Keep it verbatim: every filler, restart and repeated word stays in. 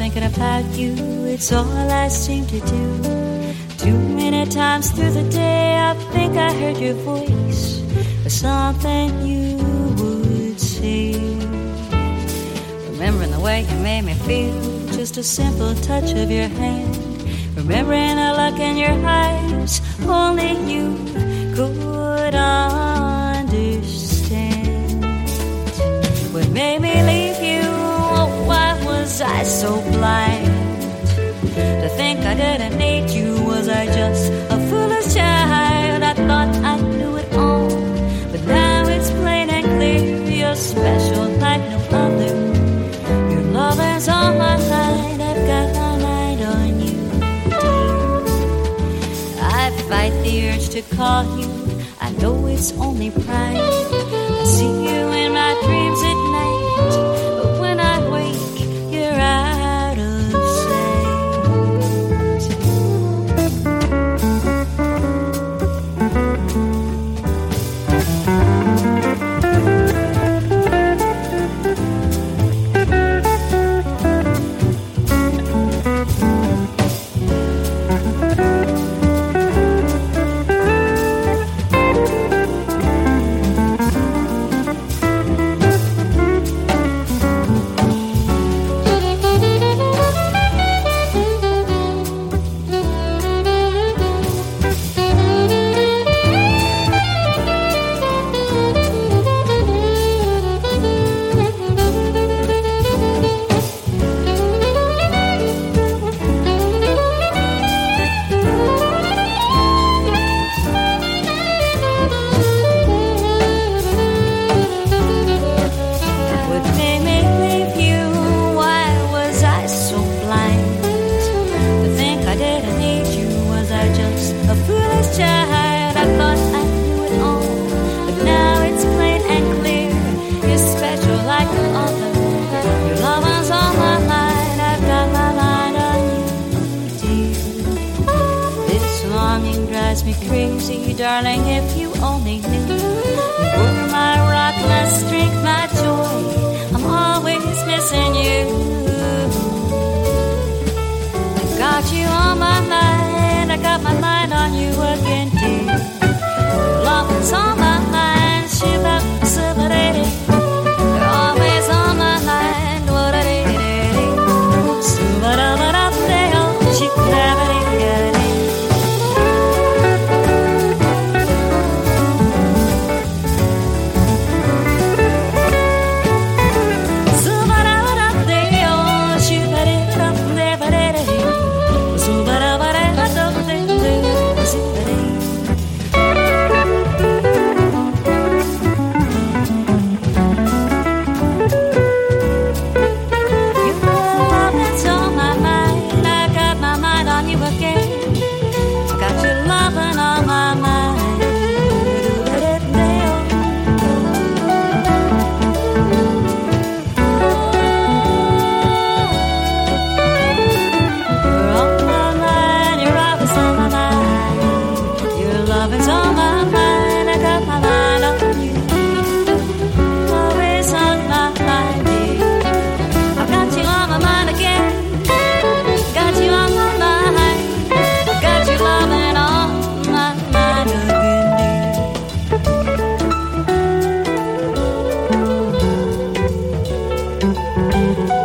thinking about you. It's all I seem to do. Too many times through the day I think I heard your voice, or something you would say. Remembering the way you made me feel, just a simple touch of your hand. Remembering the look in your eyes, only you could understand. What made me leave you? Oh, why was I so blind to think I didn't need you? Was I just a foolish child? I thought I knew it all, but now it's plain and clear. You're special like no other. Your love is on my mind. I've got my mind on you, dear. I fight the urge to call you. I know it's only pride. I see you in my dreams at night, but when I wake, you're out of darling, if you only knew. You were my rock, my strength, my joy. I'm always missing you. I got you on my mind. I got my mind on you again, dear. Love is on my mind. Shiva, Subadee. You're always on my mind. What a day, Subadee. Shikabadee. Thank you.